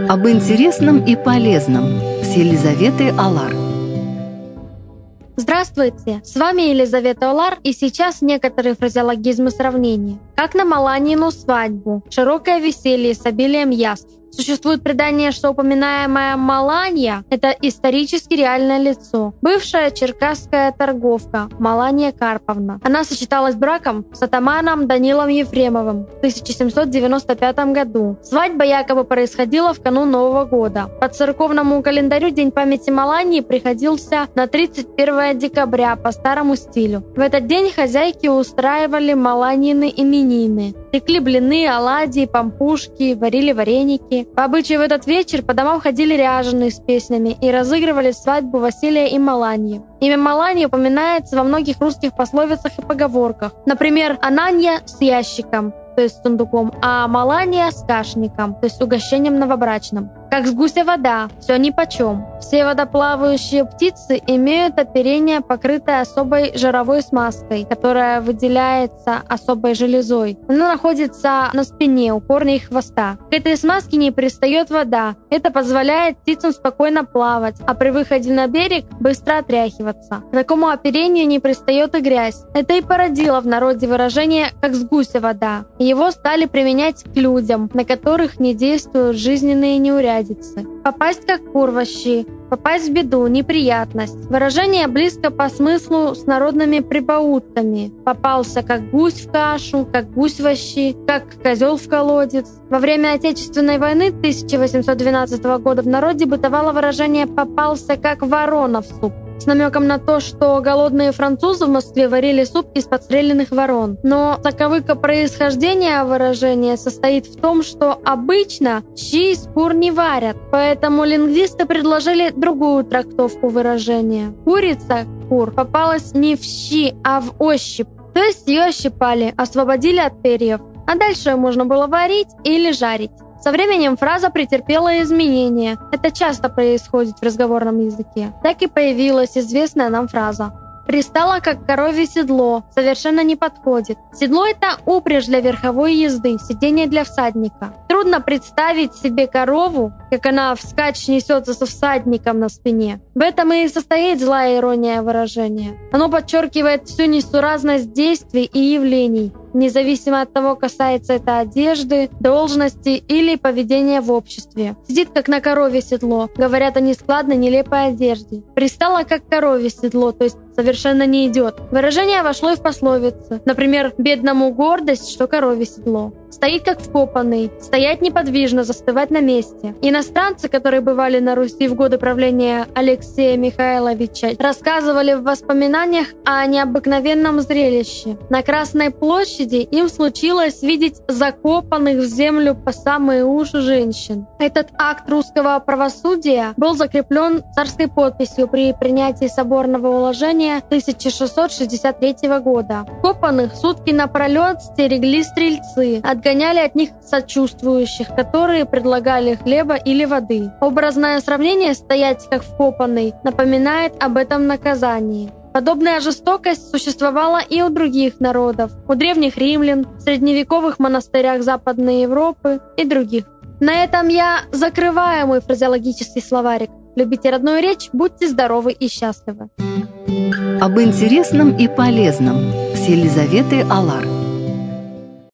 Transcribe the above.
Об интересном и полезном с Елизаветой Алар. Здравствуйте, с вами Елизавета Алар, и сейчас некоторые фразеологизмы сравнения. Как на Маланьину свадьбу, широкое веселье с обилием яств. Существует предание, что упоминаемая Маланья — это исторически реальное лицо, бывшая черкасская торговка Маланья Карповна. Она сочеталась браком с атаманом Данилом Ефремовым в 1795 году. Свадьба якобы происходила в канун Нового года. По церковному календарю День памяти Маланьи приходился на 31 декабря по старому стилю. В этот день хозяйки устраивали Маланьины именины. Пекли блины, оладьи, пампушки, варили вареники. По обычаю в этот вечер по домам ходили ряженые с песнями и разыгрывали свадьбу Василия и Маланьи. Имя Маланьи упоминается во многих русских пословицах и поговорках. Например, «Ананья с ящиком», то есть с сундуком, а Маланья с кашником, то есть с угощением новобрачным. Как с гуся вода, все нипочем. Все водоплавающие птицы имеют оперение, покрытое особой жировой смазкой, которая выделяется особой железой. Она находится на спине, у корней хвоста. К этой смазке не пристает вода. Это позволяет птицам спокойно плавать, а при выходе на берег быстро отряхиваться. К такому оперению не пристает и грязь. Это и породило в народе выражение «как с гуся вода». Его стали применять к людям, на которых не действуют жизненные неурядицы. Попасть как кур во щи, попасть в беду, неприятность. Выражение близко по смыслу с народными прибаутками. Попался как гусь в кашу, как гусь во щи, как козел в колодец. Во время Отечественной войны 1812 года в народе бытовало выражение «попался как ворона в суп», с намеком на то, что голодные французы в Москве варили суп из подстреленных ворон. Но заковыка происхождения выражения состоит в том, что обычно щи из кур не варят, поэтому лингвисты предложили другую трактовку выражения. Курица, кур, попалась не в щи, а в ощипь, то есть ее ощипали, освободили от перьев, а дальше ее можно было варить или жарить. Со временем фраза претерпела изменения. Это часто происходит в разговорном языке. Так и появилась известная нам фраза «пристала, как коровье седло, совершенно не подходит». Седло — это упряжь для верховой езды, сиденье для всадника. Трудно представить себе корову, как она вскачь несется со всадником на спине. В этом и состоит злая ирония выражения. Оно подчеркивает всю несуразность действий и явлений, независимо от того, касается это одежды, должности или поведения в обществе. Сидит, как на коровье седло, говорят о нескладной, нелепой одежде. Пристала, как коровье седло, то есть совершенно не идет. Выражение вошло и в пословицы. Например, «бедному гордость, что коровье седло». Стоит как вкопанный, стоять неподвижно, застывать на месте. Иностранцы, которые бывали на Руси в годы правления Алексея Михайловича, рассказывали в воспоминаниях о необыкновенном зрелище. На Красной площади им случилось видеть закопанных в землю по самые уши женщин. Этот акт русского правосудия был закреплен царской подписью при принятии соборного уложения 1663 года. Копанных сутки напролет стерегли стрельцы, отгоняли от них сочувствующих, которые предлагали хлеба или воды. Образное сравнение «стоять как вкопанный» напоминает об этом наказании. Подобная жестокость существовала и у других народов, у древних римлян, в средневековых монастырях Западной Европы и других. На этом я закрываю мой фразеологический словарик. Любите родную речь, будьте здоровы и счастливы. Об интересном и полезном с Елизаветой Алар.